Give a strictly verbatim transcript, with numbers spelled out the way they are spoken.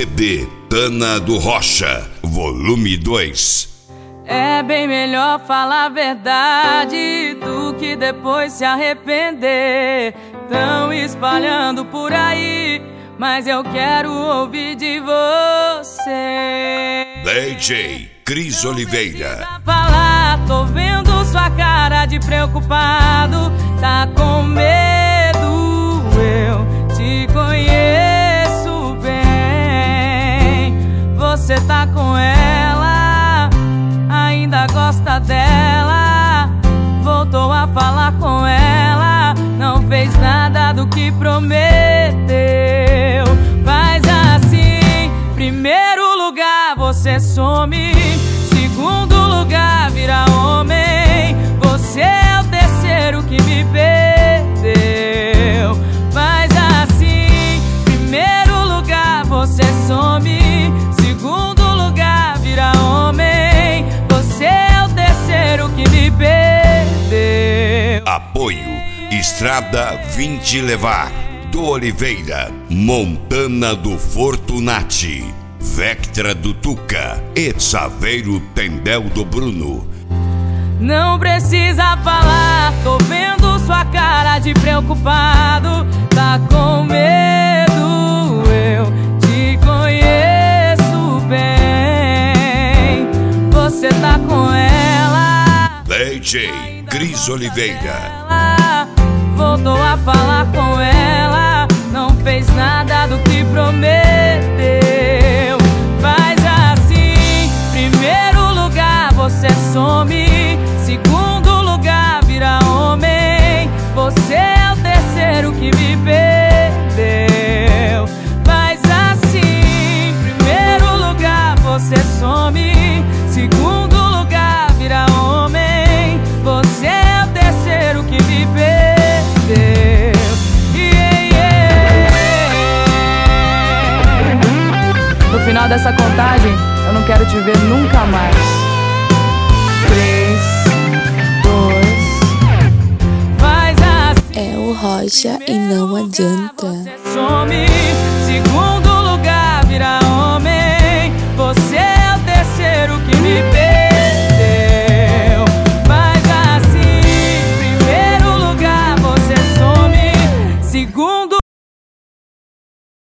C D Tana do Rocha, volume dois. É bem melhor falar a verdade do que depois se arrepender. Tão espalhando por aí, mas eu quero ouvir de você. D J Cris Oliveira. Falar, tô vendo sua cara de preocupado. Tá com medo, eu te conheço bem. Você tá com ela, ainda gosta dela. Voltou a falar com ela, não fez nada do que prometeu. Faz assim: primeiro lugar, você some. Segundo lugar, vira homem. Você é o terceiro que me perdeu. Faz assim: primeiro lugar, você some. Segundo lugar, vira homem. Você é o terceiro que me perdeu. Apoio Estrada vinte Levar do Oliveira, Montana do Fortunati, Vectra do Tuca e Saveiro Tendel do Bruno. Não precisa falar, tô vendo sua cara de preocupado. Tá com medo, eu te conheço bem. Você tá com ela, D J Cris Oliveira. Ela voltou a falar com ela, não fez nada do que prometeu. Faz assim: primeiro lugar, você some. Segundo lugar, vira homem. Você é o terceiro que me perdeu. Faz assim: primeiro lugar, você some. Segundo lugar, vira homem. Você é o terceiro que me perdeu. No final dessa contagem, eu não quero te ver nunca mais. Três, dois, faz assim. É o Rocha e não adianta. Você some. Segundo